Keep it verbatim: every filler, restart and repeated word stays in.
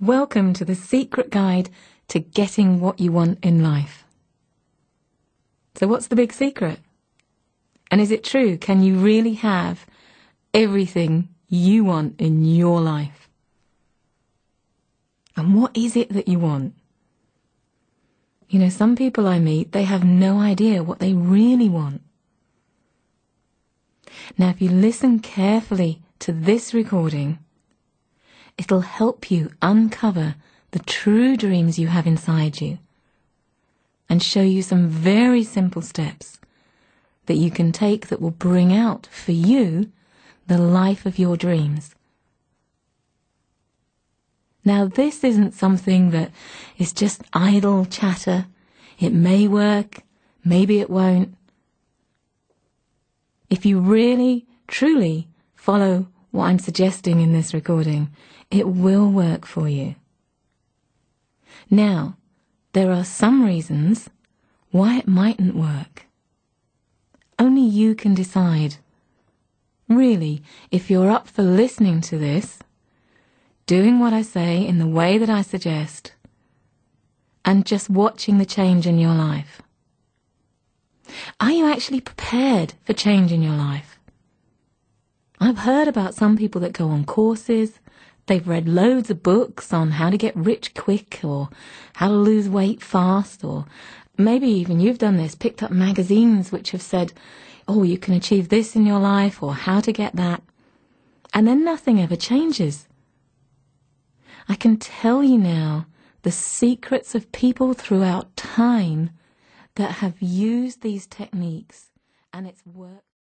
Welcome to the secret guide to getting what you want in life. So what's the big secret? And is it true? Can you really have everything you want in your life? And what is it that you want? You know, some people I meet, they have no idea what they really want. Now, if you listen carefully to this recording, it'll help you uncover the true dreams you have inside you and show you some very simple steps that you can take that will bring out for you the life of your dreams. Now, this isn't something that is just idle chatter. It may work, maybe it won't. If you really, truly follow what I'm suggesting in this recording, it will work for you. Now, there are some reasons why it mightn't work. Only you can decide. Really, if you're up for listening to this, doing what I say in the way that I suggest, and just watching the change in your life. Are you actually prepared for change in your life? I've heard about some people that go on courses, they've read loads of books on how to get rich quick or how to lose weight fast, or maybe even you've done this, picked up magazines which have said, oh, you can achieve this in your life or how to get that, and then nothing ever changes. I can tell you now the secrets of people throughout time that have used these techniques, and it's worked.